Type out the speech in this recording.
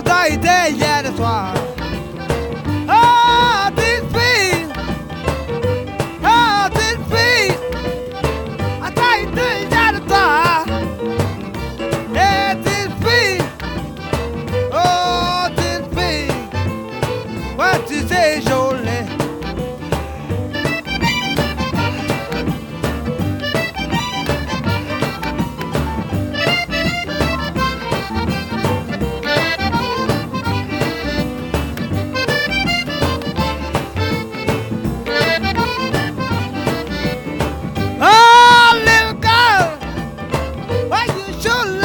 t'as été hier soir. Oh, petite fille, oh, petite fille, t'as été hier soir. Eh, petite fille, oh, petite fille, ouais, tu sais jolie. Oh, little girl, why you should